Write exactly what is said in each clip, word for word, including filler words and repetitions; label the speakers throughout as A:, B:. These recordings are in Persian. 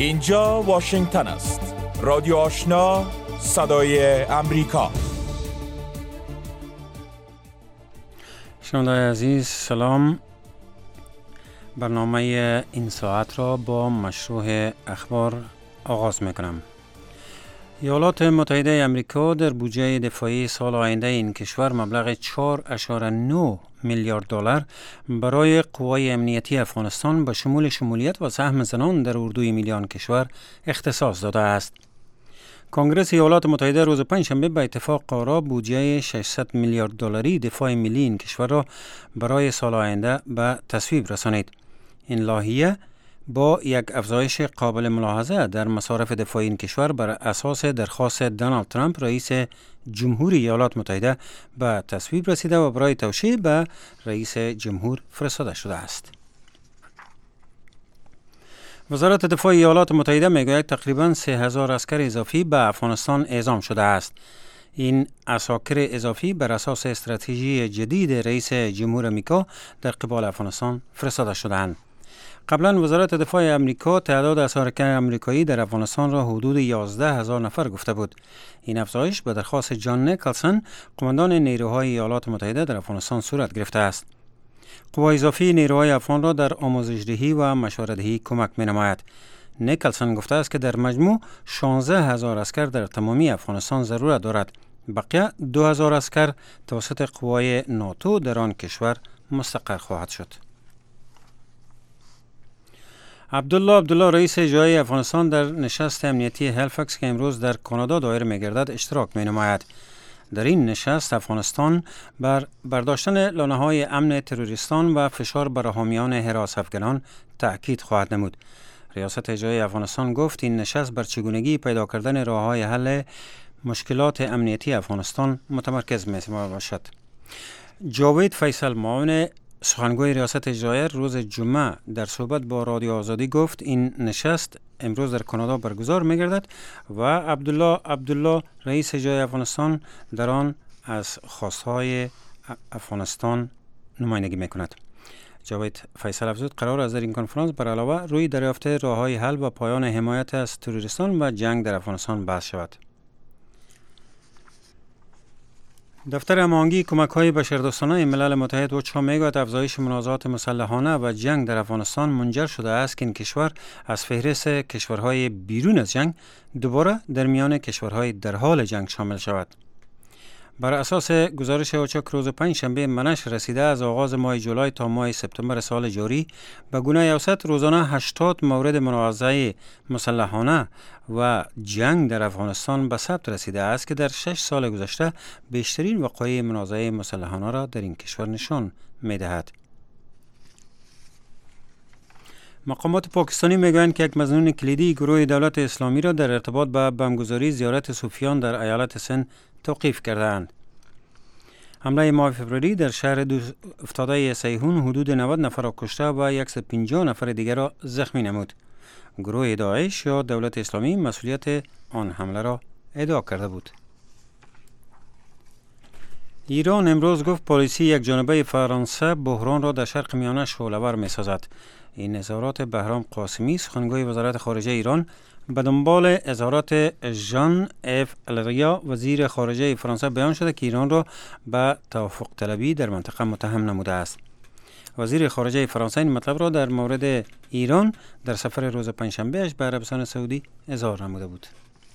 A: اینجا واشنگتن است. رادیو آشنا، صدای امریکا.
B: شنوندگان عزیز سلام. برنامه این ساعت را با مشروع اخبار آغاز میکنم. ایالات متحده امریکا در بودجه دفاعی سال آینده این کشور مبلغ چهار و نه میلیارد دلار برای قوای امنیتی افغانستان به شمول شمولیت و سهم زنان در اردوی میلیون کشور اختصاص داده است. کنگره ایالات متحده روز پنجشنبه به اتفاق قرار بودجه ششصد میلیارد دلاری دفاع ملی این کشور را برای سال آینده به تصویب رسانید. این لایحه با یک افزایش قابل ملاحظه در مصارف دفاعی این کشور بر اساس درخواست دونالد ترامپ رئیس جمهوری ایالات متحده به تصویب رسیده و برای توشیح به رئیس جمهور فرستاده شده است. وزارت دفاع ایالات متحده میگوید تقریباً سه هزار عسکر اضافی به افغانستان اعزام شده است. این عساکر اضافی بر اساس استراتژی جدید رئیس جمهور آمریکا در قبال افغانستان فرستاده شدند. قبلا وزارت دفاع آمریکا تعداد عساکر آمریکایی در افغانستان را حدود یازده هزار نفر گفته بود. این افزایش به درخواست جان نیکلسون، قماندان نیروهای ایالات متحده در افغانستان صورت گرفته است. قوای اضافی نیروهای افغان را در آموزش‌دهی و مشورت‌دهی کمک می‌نماید. نیکلسون گفته است که در مجموع شانزده هزار عسکر در تمامی افغانستان ضرورت دارد. بقیه دو هزار عسکر توسط قوای ناتو در آن کشور مستقر خواهد شد. عبدالله عبدالله رئیس اجرایی افغانستان در نشست امنیتی هالیفاکس که امروز در کانادا دایر می‌گردد اشتراک می‌نماید. در این نشست افغانستان بر برداشتن لانه‌های امن تروریستان و فشار بر حامیان حراس افغانان تأکید خواهد نمود. ریاست اجرایی افغانستان گفت این نشست بر چگونگی پیدا کردن راه‌های حل مشکلات امنیتی افغانستان متمرکز می‌باشد. جاوید فیصل معاون سخنگوی ریاست اجرایی روز جمعه در صحبت با رادیو آزادی گفت این نشست امروز در کانادا برگزار می‌گردد و عبدالله عبدالله رئیس اجرایی افغانستان در آن از خواست‌های افغانستان نمایندگی می‌کند. جاوید فیصل افزود قرار است در این کنفرانس بر علاوه روی دریافت راه‌های حل و پایان حمایت از تروریستان و جنگ در افغانستان بحث شود. دفتر هماهنگی کمک‌های بشردوستانه ملل متحد اوچا میگوید افزایش منازعات مسلحانه و جنگ در افغانستان منجر شده است که این کشور از فهرست کشورهای بیرون از جنگ دوباره در میان کشورهای در حال جنگ شامل شود. بر اساس گزارش اوچا روز پنجشنبه منش رسیده از آغاز ماه جولای تا ماه سپتامبر سال جاری به گونه اوسط روزانه هشتاد مورد منازعه مسلحانه و جنگ در افغانستان به ثبت رسیده است که در شش سال گذشته بیشترین وقایع منازعه مسلحانه را در این کشور نشان می‌دهد. مقامات پاکستانی میگویند که یک مظنون کلیدی گروه دولت اسلامی را در ارتباط با بمبگذاری زیارت صوفیان در ایالت سند توقیف کردند. حمله ماه فوریه در شهر دوست افتاده سیهون حدود نود نفر را کشته و صد و پنجاه نفر دیگر را زخمی نمود. گروه داعش یا دولت اسلامی مسئولیت آن حمله را ادعا کرده بود. ایران امروز گفت پالیسی یک جانبه فرانسه بحران را در شرق میانه شعله‌ور می‌سازد. این اظهارات بهرام قاسمی سخنگوی وزارت خارجه ایران به دنبال اظهارات ژان اف الریا وزیر خارجه فرانسه بیان شده که ایران را به توافق طلبی در منطقه متهم نموده است. وزیر خارجه فرانسه این مطلب را در مورد ایران در سفر روز پنجشنبه اش به عربستان سعودی اظهار نموده بود.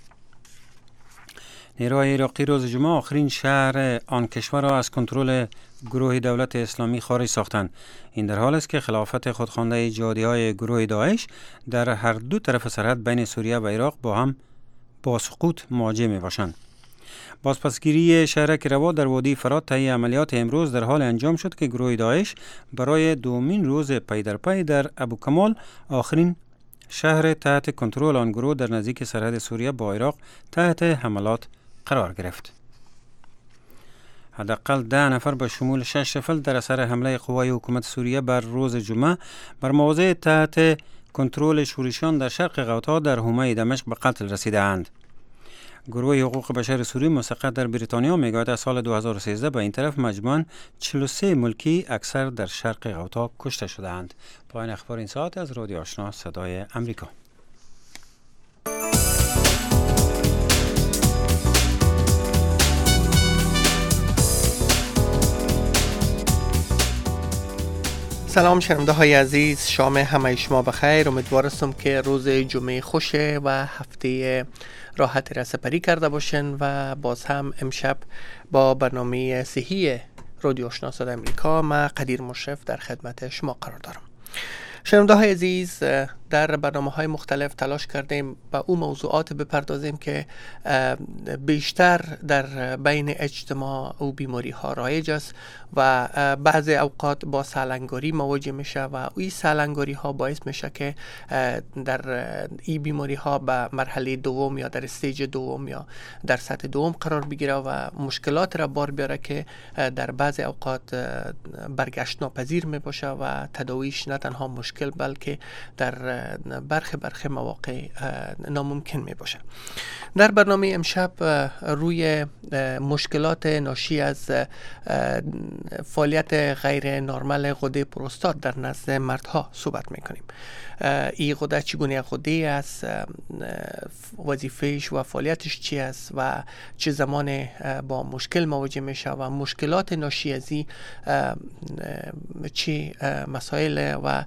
B: نیروهای عراقی روز جمعه آخرین شهر آن کشور را از کنترل گروه دولت اسلامی خارج ساختند. این در حال است که خلافت خودخوانده جهادی‌های گروه داعش در هر دو طرف سرحد بین سوریه و عراق با هم با سقوط مواجه می‌باشند. بازپسگیری شهرک روا در وادی فرات طی عملیات امروز در حال انجام شد که گروه داعش برای دومین روز پی در پی در ابوکمال آخرین شهر تحت کنترل آن گروه در نزدیک سرحد سوریه با عراق تحت حملات قرار گرفت. حداقل ده نفر به شمول شش نفر در اثر حمله قوای حکومت سوریه بر روز جمعه بر مواضع تحت کنترل شورشیان در شرق غوطا در حومه دمشق به قتل رسیدند. گروه حقوق بشر سوری مستقر در بریتانیا میگوید از سال دو هزار و سیزده به این طرف مجموعاً چهل و سه ملکی اکثر در شرق غوطا کشته شدند. پایان اخبار این ساعت از رادیو آشنا صدای امریکا.
C: سلام شنونده های عزیز، شام همه شما بخیر. امیدوارم که روز جمعه خوشه و هفته راحتی را سپری کرده باشین و باز هم امشب با برنامه صحی رادیو آشنا صدای امریکا ما قدیر مشرف در خدمت شما قرار دارم. شنونده های عزیز، در برنامه های مختلف تلاش کردیم به اون موضوعات بپردازیم که بیشتر در بین اجتماع و بیماری ها رایج است و بعضی اوقات با سالنگاری مواجه میشه و این سالنگاری ها باعث میشه که در این بیماری ها به مرحله دوم یا در استیج دوم یا در سطح دوم قرار بگیره و مشکلات را بار بیاره که در بعضی اوقات برگشت ناپذیر می باشه و تداویش نه تنها مشکل بلکه در برخی برخی مواقع ناممکن می باشه. در برنامه امشب روی مشکلات ناشی از فعالیت غیر نرمال غده پروستات در نزد مردها صحبت می کنیم. این غده چگونه غده است، وظیفهش و فعالیتش چی است و چه زمان با مشکل مواجه میشه و مشکلات ناشی از این چه مسائل و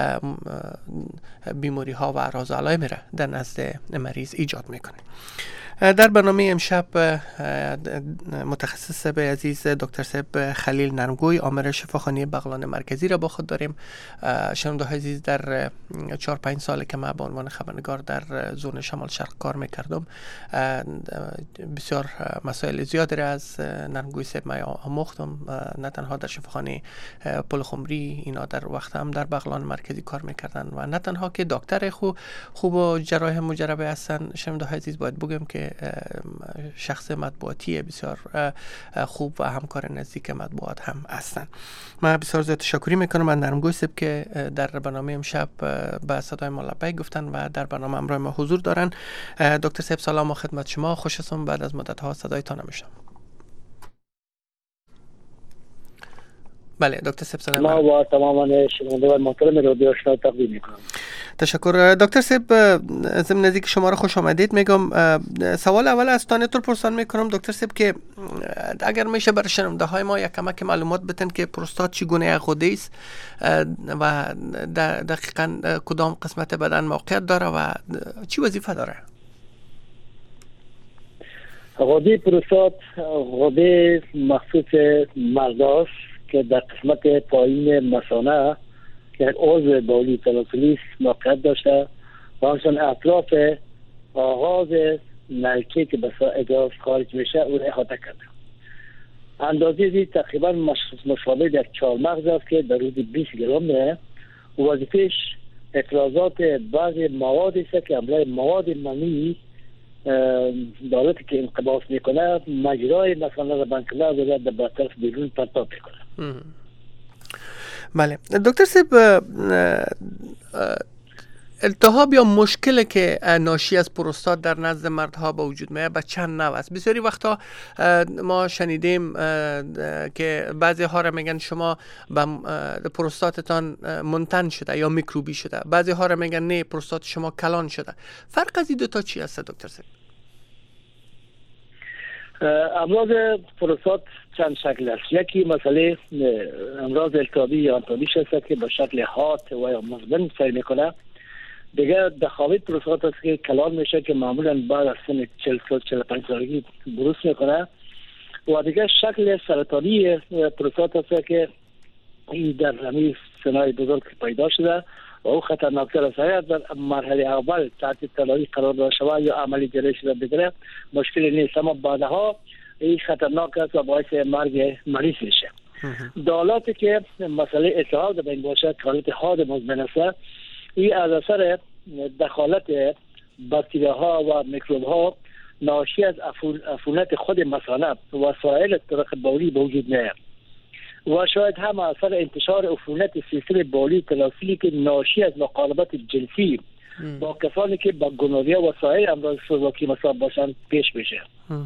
C: بیماری ها و اعراض و علائم را در نزد مریض ایجاد میکنه. در برنامه امشب متخصص به عزیز دکتر صاحب خلیل نرمگوی آمر شفاخانه بغلان مرکزی را با خود داریم. شنونده های عزیز، در چهار پنج سال که من به عنوان خبرنگار در زون شمال شرق کار میکردم بسیار مسائل زیادی را از نرمگوی صاحب من آموختم، نه تنها در شفاخانه پل خمری، اینا در وقت هم در بغلان مرکزی کار میکردن و نه تنها که دکتر خوب خوب و جراح مجرب هستن. شنونده های عزیز باید بگم که شخص مطبوعاتی بسیار خوب و همکار نزدیک مطبوعات هم هستن. من بسیار زیاد تشکری میکنم از نرمگوی صاحب که در برنامه امشب به صدای ما لبیک گفتن و در برنامه همراه ما حضور دارن. دکتر صاحب سلام و خدمت شما، خوش هستم بعد از مدت ها صدایتان میشم. بله دکتر صاحب سلام.
D: ما و تماما شنونده و محترم رادیو آشنا تقدیم میکنم.
C: تشکر دکتر صاحب، ضمن نزدیک شما را خوش آمدید میگم. سوال اول از تانتون پرسان میکنم دکتر صاحب که اگر میشه برای شنونده های ما یک کمک معلومات بدن که پروستات چگونه غده است و دقیقاً کدام قسمت بدن موقعیت داره و چی وظیفه داره؟
D: غده پروستات غده مخصوص مرداست که در قسمت پایین مثانه که یک عضو بولی تناسلی موقعیت داشته و همچنین اطراف آغاز نلکه که به ساعت خارج میشه او را احاطه کرده. اندازه زی تقریبا مشابه در چهارمغز است که در حدود بیست گرم میه و وظیفهش افرازات بعضی مواد است که امرای مواد منی دارد که انقباض میکنه مجرای مثانه را بند کنه و در طرف بیرون پرتاب میکنه.
C: بله دکتر صاحب، التهاب یا مشکل که ناشی از پروستات در نزد مردها به وجود میاد به چند نوع است؟ بسیاری وقتا ما شنیدیم که بعضی ها را میگن شما به پروستاتتان منتن شده یا میکروبی شده، بعضی ها را میگن نه پروستات شما کلان شده. فرق از این دو تا چی است دکتر صاحب؟
D: امراض پروستات چند شکل است. یکی مسئله امراض التهابی یا آنتابیش است که به شکل حاد و یا مزمن سیر میکنه. دیگه دخاوت پروستات است که کلان میشه که معمولا بعد از سن چهل تا چهل و پنج سالگی بروز میکنه. و دیگه شکل سرطانی پروستات است که این در همین سنای بزرگ پیدا شده و او خطرناکتر است. اگر در مرحله اول تحت تداوی قرار داده شود یا عملی جراحی شده بگیره مشکلی نیست، اما بعدها این خطرناک است و باعث مرگ مریض میشه. دالاتی که مسئله التهاب در بین باشد که حالت حاد مزمن است، این از اثر دخالت باکتریاها و میکروبها ناشی از عفونت خود مثانه و سائل طرق بولی به وجود میاد و شاید هم اثر انتشار عفونت سیستم بولی تناسلی که ناشی از مقاربت جنسی با کسانی که با گونوریا و سایر امراض سوزاکی مصاب باشند پیش میشه.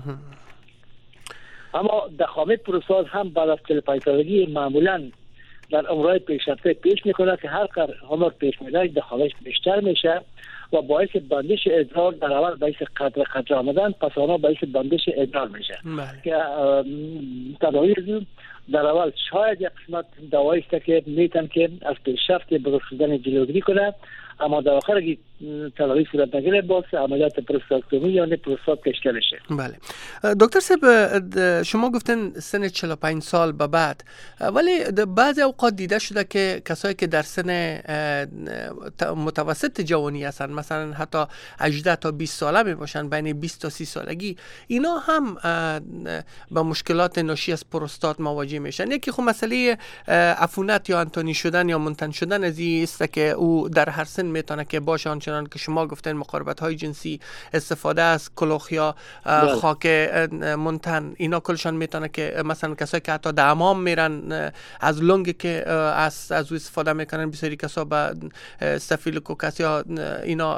D: اما دخامت پروستات هم بعد از چهل و پنج سالگی معمولا در عمرهای پیشرفته پیش میکنه که هر قدر عمر پیش میره دخامت بیشتر میشه و باعث بندش ادرار در اول باعث قدر قدر آمدن، پس آنها باعث بندش ادرار میشه که تداوی در اول شاید یک قسمت دوایی است که میتن که از پیشرفت بزرگ شدن جلوگیری کنه، اما در آخر اگه تداوی صورت نگیره باز عملیات پروستاتکتومی یا پروستات کشیده بشه.
C: بله دکتر صاحب، شما گفتن سن چهل و پنج سال به بعد، ولی بعضی اوقات دیده شده که کسایی که در سن متوسط جوانی هستن، مثلا حتی هجده تا بیست ساله می باشن، بین بیست تا سی سالگی، اینا هم با مشکلات ناشی از پروستات مواجه میشن. یکی خب مسئله عفونت یا انتونی شدن یا منتن شدن از این است که او در هر سن میتونه که باشه، آنچنان که شما گفتن مقاربت های جنسی، استفاده از کلوخ یا خاک منتن، اینا کلشان میتونه که مثلا کسایی که حتی دمام میرن از لنگ که از از او استفاده میکنن، بسیاری کسا با استافیلوکوکس یا اینا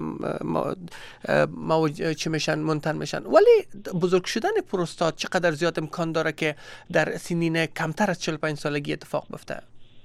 C: موج چی میشن، منتن میشن. ولی بزرگ شدن پروستات چقدر زیاد امکان داره که در سنین کمتر از چهل و پنج سالگی اتفاق بیفته؟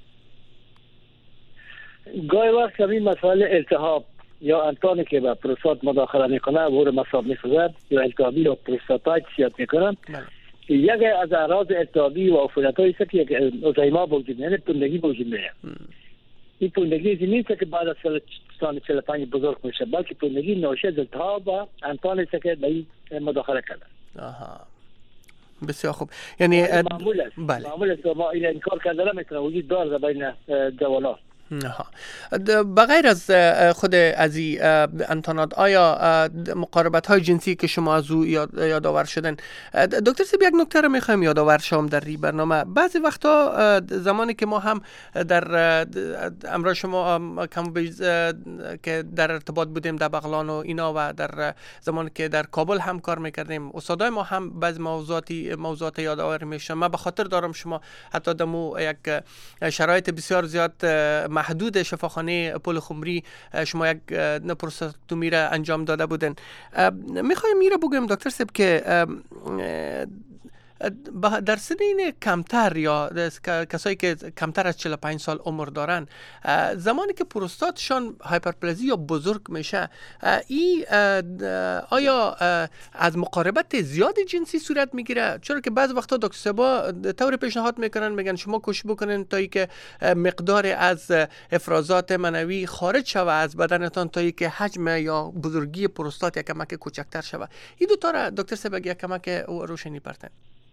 D: گاهی وقت همین مسائل التهاب یا انتانی که به پروستات مداخله میکنه و مصاب میسازد یا التهابی یا پروستاتایتس یاد میکنن، یک از اعراض التهابی و عفونت‌هایی است که یک ازیما وجود میاره، پوندگی وجود میاره. این پوندگی نیست که بعد از سال چهل و پنج بزرگ میشه، بلکه پوندگی ناشی از التهاب و انتانی است که به این مداخله کردن. آها،
C: بسیار خوب. یعنی
D: معمول است. بله. معمول است. ما این انکار کردن میتونه وجود داره بین جوانان.
C: بغیر از خود از این انتانات، آیا مقاربت های جنسی که شما از او یادآور شدن، دکتر صاحب یک نکته رو میخوایم یادآور شم در این برنامه. بعضی وقتا زمانی که ما هم در امروز شما کم بیز که در ارتباط بودیم در بغلان و اینا و در زمانی که در کابل هم کار میکردیم، استادای ما هم بعضی موضوعاتی موضوعات یادآور میشن. من به خاطر دارم شما حتی دمو یک شرایط بسیار زیاد محدود شفاخانه پل خمری شما یک پروستاتومی را انجام داده بودن. میخوایم میره بگویم دکتر صاحب که در سنین کمتر یا کسایی که کمتر از چهل و پنج سال عمر دارن، زمانی که پروستاتشان هایپرپلزی یا بزرگ میشه، ای آیا از مقاربت زیاد جنسی صورت میگیره؟ چرا که بعض وقتا دکتر صاحبا طور پیشنهاد میکنن، میگن شما کوشش بکنین تا ای که مقدار از افرازات منوی خارج شوه از بدنتان تا ای که حجم یا بزرگی پروستات یک کمک کوچکتر شوه. این دو تا را دکتر صاحب یک کمک روشنی پرتن.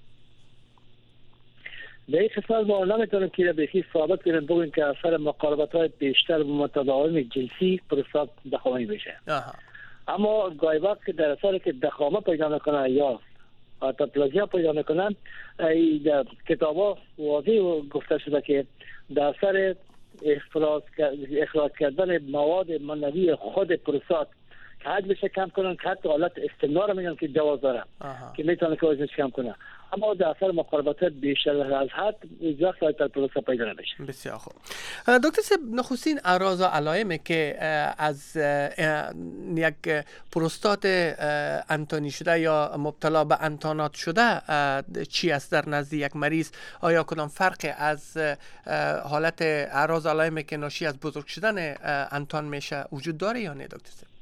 D: به این قسمت ما نمیتونیم که بخی ثابت کنیم بگویم که اثر مقاربت های بیشتر و متداوم جنسی پروستات دخامه بشه. اما گاهی وقت که در اثر که دخامه پیدا میکنه یا هایپرپلازیا پیدا میکنن، در کتابا واضح گفته شده که در اثر افراز اخراج کردن مواد منوی خود پروستات که حجمش کم کنن، که حتی حالت استمرار میگن که جواز داره که میتونه که وزنش کم کنه، اما در اثر مقاربات بیشتر از حد وقت هایپرپلازیا پیدا نمیشه.
C: بسیار خوب. دکتر صاحب، نخستین اعراض و علائمی که از یک پروستات انتانی شده یا مبتلا به انتانات شده چی است در نزد یک مریض؟ آیا کدام فرق از حالت اعراض و علائمی که ناشی از بزرگ شدن انتان میشه وجود داره یا نه دکتر صاحب؟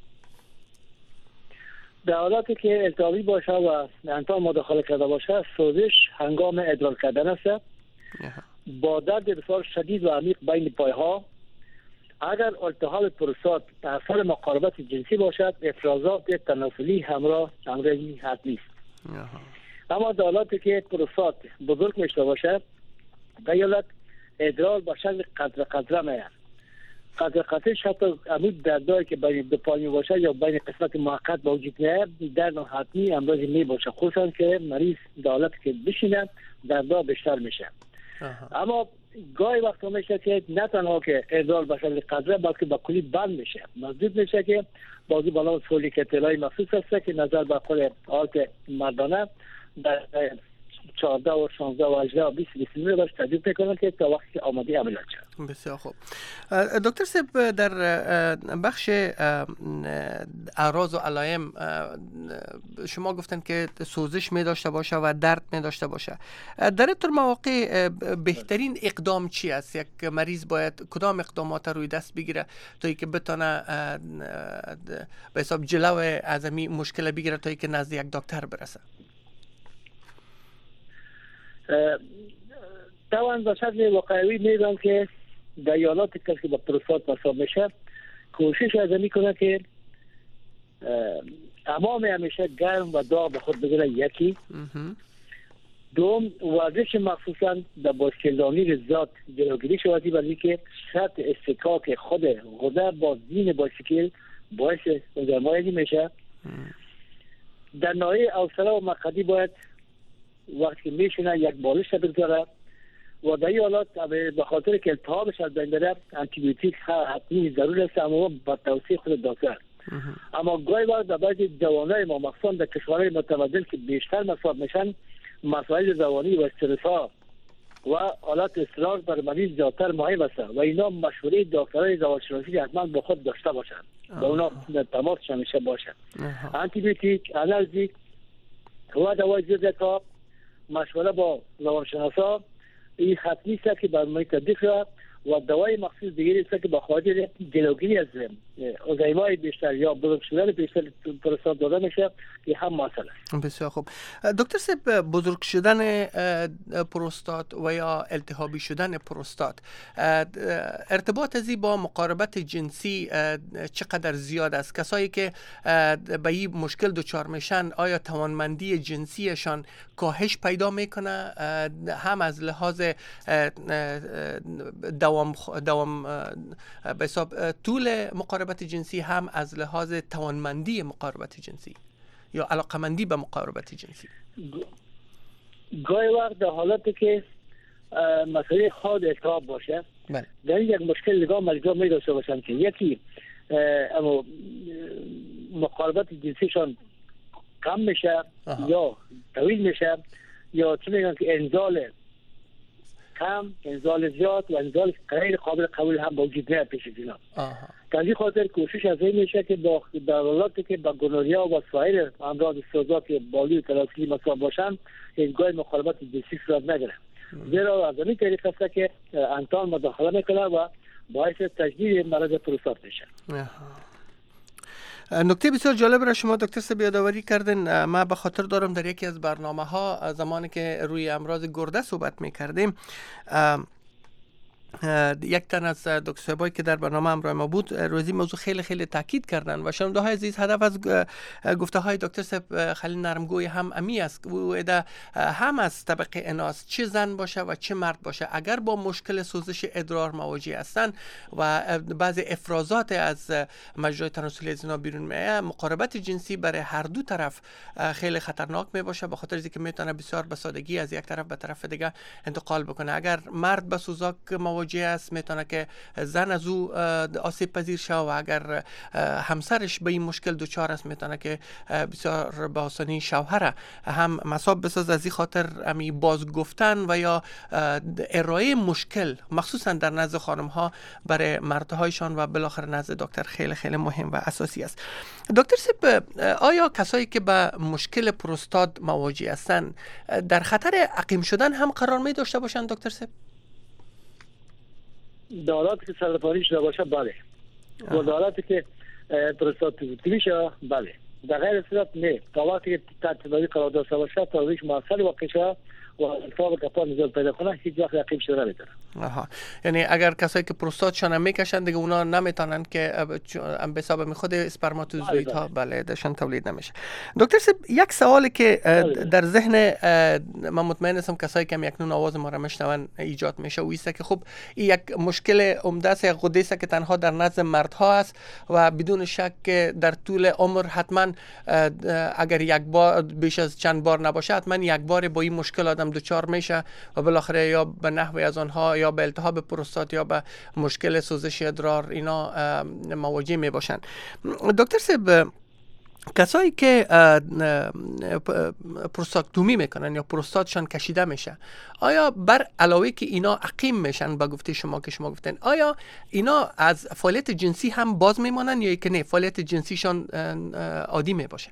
D: در حالاتی که التهابی باشه و انتان مداخله کرده باشه، سوزش هنگام ادرار کردن است با درد بسیار شدید و عمیق بین پایها. اگر التهاب پروستات در اثر مقاربت جنسی باشد، افرازات تناسلی همراه امری حتمی است. اما در حالاتی که پروستات بزرگ میشده باشد، در حالت ادرار به شکل قطره قطره میاد. قطره قطره حتی عمود دردایی که بین دو پای باشه یا بین قسمت موقت با وجود میاد، درد حتمی امراضی می باشه، خصوصا که مریض در حالت که بشینه دردا بیشتر میشه. اما گاهی وقتا میشه که نه تنها که ادرار به شکل قطره بلکه با کلی بند میشه، مزدود میشه که بازی بالا فولیک اطلاعی مخصوص هست که نظر به خود حالت مردانه در چهارده و شانزده و هجده و بیست و بیست رو باش تجربه میکنن که تا وقتی آماده عملیات شد.
C: بسیار خوب. دکتر صاحب، در بخش اعراض و علائم شما گفتن که سوزش می داشته باشه و درد می داشته باشه. در این طور مواقع بهترین اقدام چی است؟ یک مریض باید کدام اقدامات روی دست بگیره تا اینکه بتونه به حساب جلو از این مشکل بگیره تا اینکه نزد یک دکتر برسه؟
D: طبعا به شکل واقعی میدونم که در ایالات کسی که با پروستات مصاب میشه کوشش از میکنه که امام همیشه گرم و داغ به خود بگیره. یکی دوم ورزش مخصوصا در بایسکلدانی ذات جلوگیری شود، ولی که سطح استکاک خود غده با زین بایسکل باعث ازمایلی میشه. در ناحیه اوسره و مقعدی باید وقتی میشینه یک بالش بگذاره و در این حالات به خاطر که التهابش از بین بره آنتی بیوتیک حتمی ضرور است، اما با توصیه خود دکتر. اما گاهی وقت در بعضی جوانای ما مخصوصا در کشورهای متمدن که بیشتر مصاب میشن مسائل روانی و استرس ها و حالات اصرار بر مریض زیادتر مهم است و اینا مشوره دکترای روانشناسی حتما با خود داشته باشن، با اونا در تماس همیشه باشن. آنتی بیوتیک، آنالژیک و دوای ضد التهاب مشوره با روانشناسا این حتمی است که برنامه تطبیق شود و دوای مخصوص دیگری است که با خاطر جلوگیری از الزایمر بیشتر یا بزرگ شدن بیشتر پروستات داده میشه که هم مسئله است.
C: بسیار خوب. دکتر صاحب، بزرگ شدن پروستات و یا التهابی شدن پروستات ارتباط ازی با مقاربت جنسی چقدر زیاد است؟ کسایی که به این مشکل دچار میشن آیا توانمندی جنسیشان کاهش پیدا میکنه، هم از لحاظ دوام دوام به حساب طول مقاربت جنسی، هم از لحاظ توانمندی مقاربت جنسی یا علاقمندی به مقاربت جنسی؟
D: گاهی وقت در حالتی که مسئله خود التهاب باشه
C: بله.
D: در این یک مشکل نگاه مریضا می داشته باشن که یکی اما مقاربت جنسیشان کم میشه یا طویل میشه یا چی میگن که انزال کم، انزال زیاد و انزال غیر قابل قبول هم موجود نه پیش از اینا. در این خاطر کوشش از این میشه که با در حالاتی که با گونوریا و سایر امراض سوزات بالی و تلاسلی مصاب باشن هیچگاه مقاربت جنسی صورت نگیره، زیرا از این طریق است که انتان مداخله میکنه و باعث تجدید مرض پروستات میشه.
C: نکته بسیار جالب را شما دکتر صاحب یادآوری کردین. ما به خاطر دارم در یکی از برنامه ها زمانی که روی امراض گرده صحبت میکردیم یک تن از دکترایی که در برنامه همراه ما بود روزی موضوع خیلی خیلی تاکید کردن و شنونده‌های عزیز هدف از گفته های دکتر صاحب خیلی نرمگوی هم امی است و هم از طبقه اناث چه زن باشه و چه مرد باشه اگر با مشکل سوزش ادرار مواجه هستن و بعضی افرازات از مجرای تناسلی از اینا بیرون میاد، مقاربت جنسی برای هر دو طرف خیلی خطرناک می باشه به خاطر اینکه میتونه بسیار به سادگی از یک طرف به طرف دیگه انتقال بکنه. اگر مرد به سوزاک مواجه است میتونه که زن از او آسیب پذیر شه و اگر همسرش به این مشکل دچار است میتونه که بسیار به آسانی شوهر هم مصاب بسازه. از این خاطر امی باز گفتن و یا ارائه مشکل مخصوصا در نزد خانم ها برای مردهایشان و بالاخره نزد دکتر خیلی خیلی مهم و اساسی است. دکتر صاحب، آیا کسایی که به مشکل پروستات مواجه هستند در خطر عقیم شدن هم قرار می داشته باشند دکتر صاحب؟
D: داراتی که سرطانی شده باشه بله، و داراتی که پروستات پوزیتیو شه بله. در غیر صورت نه. تا وقتی که تطبیقی قرار داشته باشه تا روش موثر واقع شه و التهاب کپا نزول پیدا کنه هیچ وقت عقیم شده نمیتونه.
C: آها، یعنی اگر کسایی که پروستاتشان میکشن دیگه اونا نمیتونن که به حساب خود اسپرماتوزوئید ها بله داشتن تولید نمیشه. دکتر صاحب، یک سوالی که در ذهن من مطمئن هستم کسایی که یکنون آواز ما را میشنون ایجاد میشه و ایست که خب این یک مشکل عمده است، یک غده است که تنها در نزد مردها است و بدون شک در طول عمر حتما اگر یک بار بیش از چند بار نباشه حتما یک بار با این مشکل آدم دچار میشه و بالاخره یا به نحوی از آنها یا به التهاب پروستات یا به مشکل سوزش ادرار اینا مواجه می باشن. دکتر صاحب، کسایی که پروستاکتومی میکنن یا پروستاتشان کشیده میشه، آیا بر علاوه که اینا عقیم میشن به گفته شما که شما گفتن، آیا اینا از فعالیت جنسی هم باز میمانن یا که نه فعالیت جنسیشان عادی میباشه؟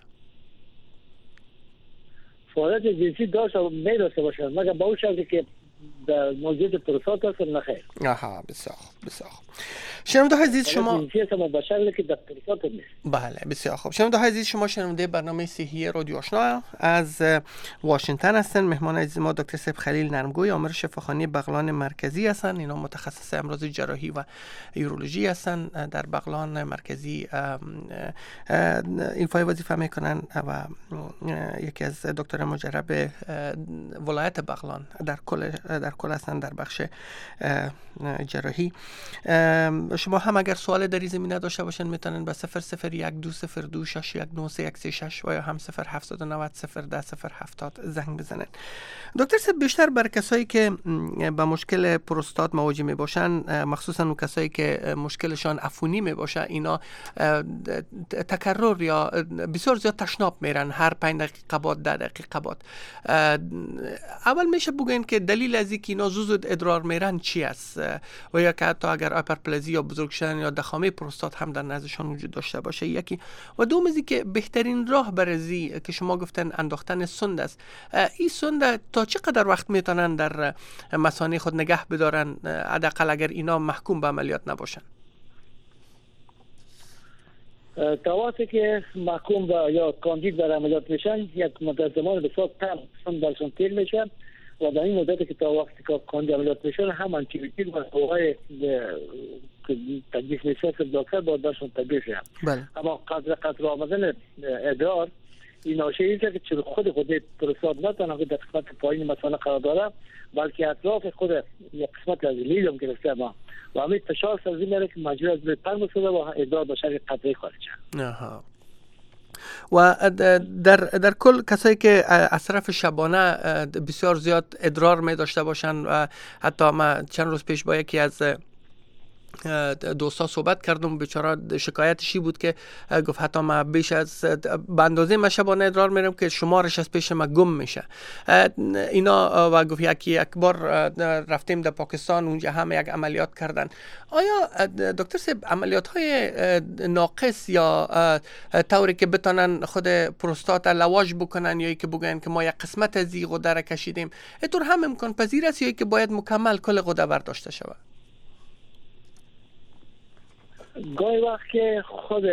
D: فعالیت جنسی داشت و میداشته باشن مگر با اون شرطی که در موجود پروستات هست نخیر.
C: آها بسیار خوب بسیار خوب. شنونده های عزیز شما
D: جنسی هست اما به شکلی که در پروستات نیست.
C: بله بسیار خوب. شنونده های عزیز شما شنونده برنامه صحی رادیو آشنا از واشنگتن هستن. مهمان عزیز ما دکتر سیب خلیل نرمگوی آمر شفاخانه بغلان مرکزی هستن. اینا متخصص امراض جراحی و یورولوژی هستن در بغلان مرکزی. این فای وظیفه میکنن و یکی از دکتر مجرب ولایت بغلان در کل در کل هستن در بخش جراحی. شما هم اگر سوال در این زمینه داشته باشن میتونن به صفر صفر یک دو صفر دو شش یک نه سه یک سه شش و یا هم صفر هفت نه صفر ده صفر هفتاد زنگ بزنن. دکتر صاحب بیشتر بر کسایی که با مشکل پروستات مواجه می باشن، مخصوصا اون کسایی که مشکلشان عفونی می باشه، اینا تکرر یا بسیار زیاد تشناب میرن، هر پنج دقیقه بعد ده دقیقه بعد. اول میشه بگین که دلیل از اینکه اینا زود ادرار میرن چی است و یا که حتی اگر هایپرپلزی یا بزرگ شدن یا دخامه پروستات هم در نزدشان وجود داشته باشه یکی، و دوم از که بهترین راه برای که شما گفتن انداختن سند است. این سند تا چقدر وقت میتونن در مثانه خود نگه بدارن حداقل اگر اینا محکوم به عملیات نباشن؟
D: تا وقتی که محکوم به یا کاندید بر عملیات میشن یک مدت زمان بسیار کم سند برشون تیر میشه و در این مدت که تا وقتی که کاندید عملیات میشن هم آنتیبیوتیک و دواهای تجویز میشه که دکتر باید برشون تجویز شد.
C: بله.
D: اما قدر قدر آمدن ادرار این ناشی ایست که چرا خود خود پروستات نه تنها که در قسمت پایین مثانه قرار داره بلکه اطراف خود یک قسمت از لیلم گرفته ما و همین فشار سازی میره که مجبور از به پر مسوده و ادرار به شکل قطعی خارج شد.
C: آها. و در در کل کسایی که از طرف شبانه بسیار زیاد ادرار می داشته باشن و حتی ما چند روز پیش با یکی از دوستا صحبت کردم، بیچاره شکایتشی بود که گفت حتی ما بیش از به اندازه ما شبانه ادرار میرم که شمارش از پیش ما گم میشه اینا. و گفت یکی یک بار رفتیم در پاکستان، اونجا هم یک عملیات کردن. آیا دکتر صاحب عملیات های ناقص یا طوری که بتونن خود پروستات لواژ بکنن یا که بگن که ما یک قسمت از این غده را کشیدیم، اینطور هم امکان پذیر است یا که باید مکمل کل غده برداشته شود؟
D: گاهی وقت که خود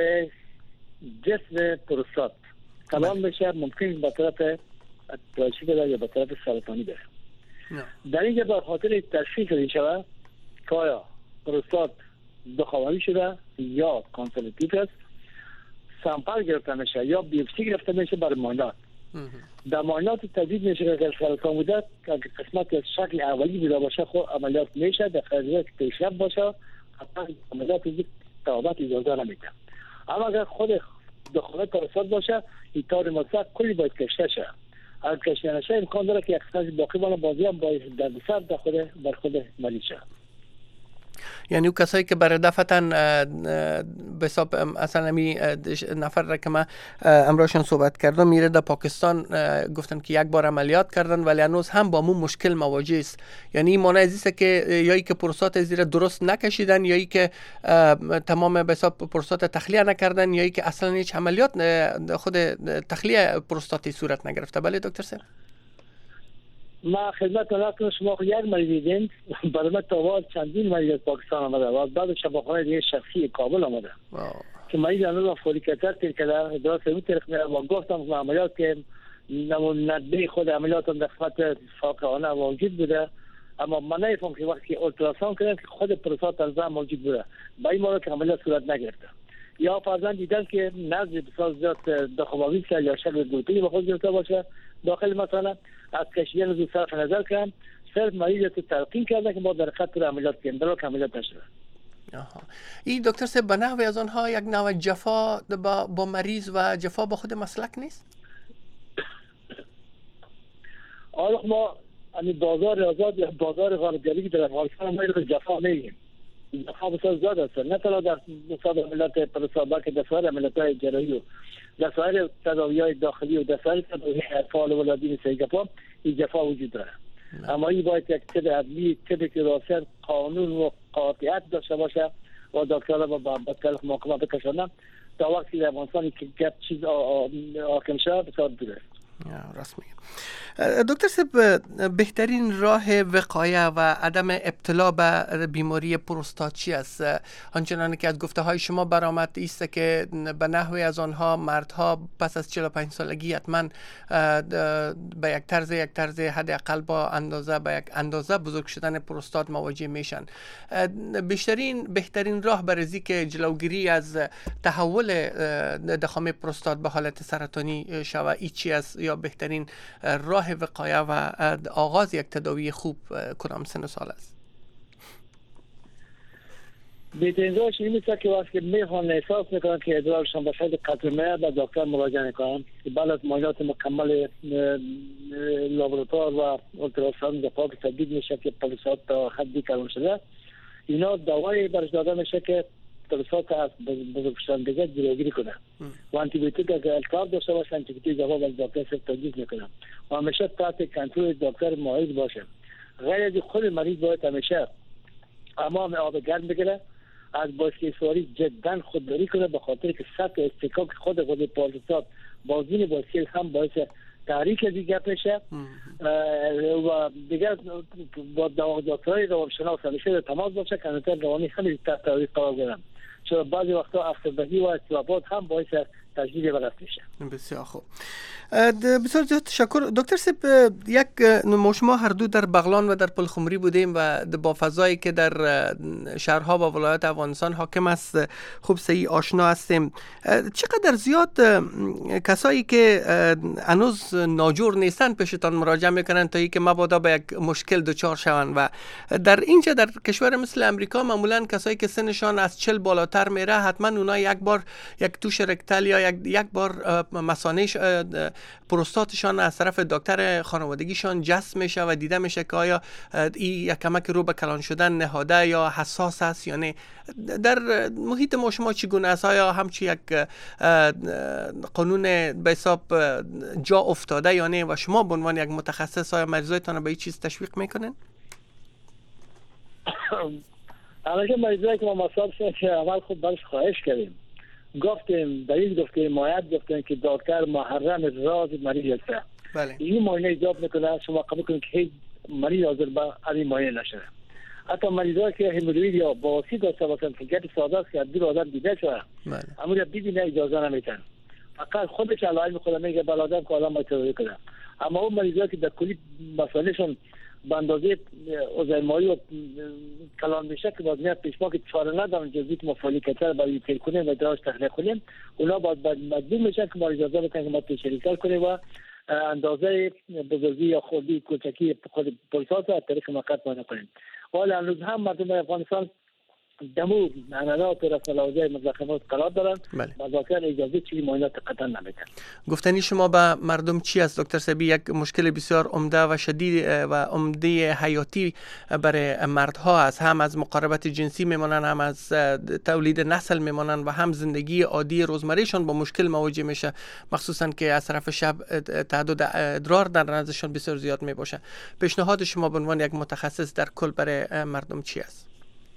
D: جسم پروستات کلان بشه ممکن به طرف پلاشی بره یا به طرف سرطانی بره. در اینجا به خاطر تشخیص این شود که آیا پروستات دخاوری شده یا کانسرتیو است، سامپل گرفته میشه یا بیوپسی گرفته میشه برای معاینات. در معاینات تجدید میشه که اگر سرطان بوده که قسمت از شکل اولی بوده باشه خود عملیات میشه، در خیلیات که پیشرفت باشه حتی عملیات تابت اجازه نمیده. اما اگر خود دخانه پروستات باشه این طور مطلق کلی باید کشته شه. اگر کشته نشه امکان داره که یک قسمت باقی بانه بازی هم باید در بسر در خود بر خود مریض شه.
C: یعنی اون کسایی که برای دفتن به حساب اصلا می نفر را که من امروزشان صحبت کردم میره در پاکستان، گفتن که یک بار عملیات کردن ولی هنوز هم با مون مشکل مواجه است. یعنی این معنی ازیست که یایی که پروستات زیر درست نکشیدن یایی که تمام به حساب پروستات تخلیه نکردن یایی که اصلا هیچ عملیات خود تخلیه پروستاتی صورت نگرفته. بله دکتر صاحب؟
D: ما خدمت نکنم شما یک مریض دیدین برای من تا چندین مریض از پاکستان آمده و بعد شفاخانه دیگه شخصی کابل آمده که مریض هنوز فولیکتر تیر کرده درست رو تیر کرده و گفتم که عملیات که نمون ندبه خود عملیات هم در خدمت فاقهانه موجود بوده، اما من نیفهم که وقتی اولتراسان کردن که خود پروستات از موجود بوده با این مورد که عملیات صورت نگرفته. یا فرضاً دیدن که نزد بسیار زیاد دخاباوی یا شکل گلوپی به خود گرفته باشه داخل مثلا از کشیدن زود صرف نظر کردن صرف مریض رو تلقین کردن که با در خط عملیات کردن در عملیات نشده.
C: آها. این دکتر صاحب به نحوی از آنها یک نوع جفا با, با مریض و جفا با خود مسلک نیست؟
D: آره ما یعنی بازار آزاد یا بازار غارتگری که در افغانستان ما رو جفا نمیگیم. دفعه بسیار زیاد است، نه تنها در مسابقه ملت پروستات بلکه در سایر ملت‌های جراحی و در سایر تداوی‌های داخلی و در سایر تداوی اطفال و ولادین سیگپا این جفا وجود داره. اما این باید یک طب عدلی، طبی که راستن قانون و قاطعیت داشته باشه و دکترها با بطرف محاکمه بکشانه تا وقتی در افغانستان که گپ چیز حاکم شده بسیار دور است.
C: راست میگم. دکتر صاحب، بهترین راه وقایه و عدم ابتلا به بیماری پروستات چی است؟ آنچنان که از گفته های شما برآمد است که به نحوی از آنها مردها پس از چهل و پنج سالگی حتما به یک طرز یک طرز حداقل با اندازه به یک اندازه بزرگ شدن پروستات مواجه میشن. بیشترین بهترین راه برای که جلوگیری از تحول دخانه پروستات به حالت سرطانی شود ای چی است، یا بهترین راه وقایه و آغاز یک تداوی خوب کدام سن و سال است؟
D: بهترین راهش این است که وقتی میخوان احساس میکنن که ادرارشان به شدت قطرمه به دکتر مراجعه میکنن که بعد از معاینات مکمل لابراتوار و اولتراساوند دفاع تثبیت میشه که پروستات تا حدی کلان شده، اینا دوای برش داده میشه که پروستات از بزرگ شدن دیگه جلوگیری کنه و آنتی بیوتیک اگر الکار داشته باشه آنتی بیوتیک جواب از دکتر صرف تجویز میکنه و همیشه تحت کنترل دکتر ماهر باشه. غیر از خود مریض باید همیشه امام آب گرم بگیره، از باسکت سواری جدا خودداری کنه به خاطر که سطح استکاک خود خود پروستات بازین باسکت هم باعث تحریک دیگه بشه و دیگه با دکترای روانشناس همیشه تماس باشه که نظر روانی خیلی تحت تاثیر قرار گیرن، چون بعضی وقتا افسردگی و اضطرابات هم باعث تجدید ورم میشه.
C: بسیار خوب، بسیار زیاد تشکر دکتر صاحب. یک ما شما هر دو در بغلان و در پلخمری بودیم و با فضایی که در شهرها و ولایات افغانستان حاکم است خوب صحیح آشنا هستیم. چقدر زیاد کسایی که هنوز ناجور نیستن پیشتان مراجعه میکنن تا اینکه مبادا به یک مشکل دچار شوند؟ و در اینجا در کشور مثل امریکا معمولا کسایی که سنشان از چهل بالاتر میره حتما اونا یک بار یک توش رکتال یا یک یک بار مثانه پروستاتشان از طرف دکتر خانوادگیشان جست میشه و دیده میشه که آیا این یک کمک رو به کلان شدن نهاده یا حساس است یا نه. در محیط ما شما چگونه است؟ آیا همچی یک قانون به حساب جا افتاده یا نه و شما به عنوان یک متخصص آیا مریضایتان به این چیز تشویق میکنین؟
D: همه مریضایی که ما مصاب شدن که اول خود برش خواهش کردیم، گفتیم دلیل گفتیم مایت گفتیم که دکتر محرم راز مریض است.
C: بله.
D: این معاینه ایجاب میکنه شما قبول کنید که هیچ مریض حاضر به این معاینه نشه. حتی مریضایی که هموروید یا بواسی داشته باشن که گپ ساده است که دور آدم دیده شده،
C: بله.
D: اما ببینه اجازه نمیتن، فقط خودش علائم خود میگه بلادم که آدم باید کنه. اما اون مریضایی که در کلی مسائلشون به اندازه اوزایمایی و کلان میشه که باز میاد پیش ما که چاره ندارن جزویت مفالی کتر برای تیر کنیم و دراش تخلیق کنیم، اونا باید مجبور میشن که ما اجازه بکنیم که ما تشریکل کنیم و اندازه بزرگی یا خودی کوچکی خود پروستات از طریق مقطع معاینه کنیم. حالا هنوز هم مردم افغانستان دمو معنادات و رساله‌های مزخرفات قرار دارن و دکتر اجازه چیزی معاینات قطعا نمیدن.
C: گفتنی شما به مردم چی است دکتر صاحبی؟ یک مشکل بسیار عمده و شدید و عمده حیاتی برای مردها است، هم از مقاربت جنسی میمونن، هم از تولید نسل میمونن و هم زندگی عادی روزمرهشان با مشکل مواجه میشه، مخصوصا که از طرف شب تعداد ادرار در نزدشان بسیار زیاد میباشه. پیشنهاد شما به عنوان یک متخصص در کل برای مردم چی است؟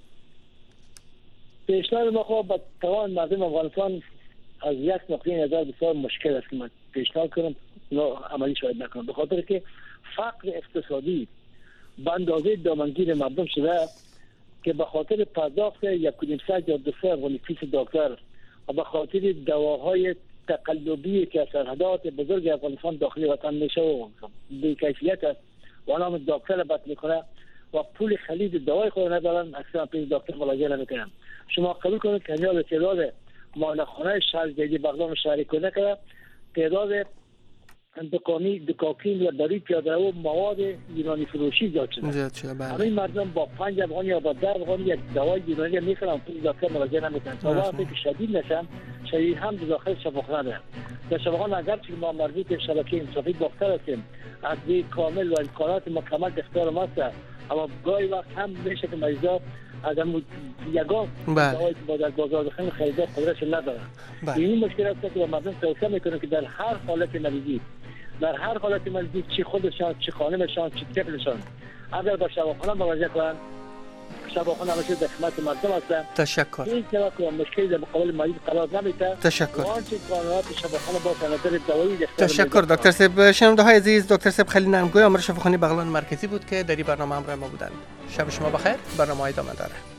D: پیشنهاد ما خب با تمام مردم افغانستان از یک نقطه نظر بسیار مشکل است که من پیشنهاد کنم اونا عملی شاید نکنم، به خاطر که فقر اقتصادی به اندازه دامنگیر مردم شده که به خاطر پرداخت یک و نیم ساعت یا دو ساعت ونی فیس دکتر و به خاطر دواهای تقلبی که سرحدات بزرگ افغانستان داخلی وطن میشه و بی کیفیت است و آنها دکتر بد میکنه و پول خرید دوای خود ندارن، اکثرا پیش دکتر مراجعه نمیکنن. شما قبول کنید که نیاز تعداد معاینه‌خانه شهر جدید بغلان شهری کنه که تعداد دکانی دکاکین و داری پیاده و مواد یونانی فروشی زیاد شده. همین مردم با پنج افغانی یا با ده افغانی یک دوای یونانی میخرن پیش دکتر مراجعه نمیکنن تا وقتی که شدید نشن شدید هم داخل شفاخانه دارن. در شفاخانه اگر که ما مربوط شبکه انصافی باختر هستیم از کامل و امکانات مکمل اختیار ما است، اما گاهی وقت هم میشه که مریضا از همون یگان دوایی که با در بازار بخریم خریدار قدرتش نداره. این مشکل است که مردم توصیه میکنه که در هر حالت مریضی، در هر حالت مریضی، چی خودشان، چی خانمشان، چی طفلشان، اگر به شفاخانه مراجعه کنند، شفاخانه همیشه در خدمت مردم هستند.
C: تشکر.
D: هیچ نوع مشکلی در مقابل مریض قرار نمیده.
C: تشکر.
D: آنچه قانونات شفاخانه با سند دوائی
C: تشکر دکتر صاحب. شنونده های عزیز، دکتر صاحب خیلی نرمگوی آمر شفاخانه بغلان مرکزی بود که در این برنامه همراه ما بودند. شب شما بخیر. برنامه ادامه داره.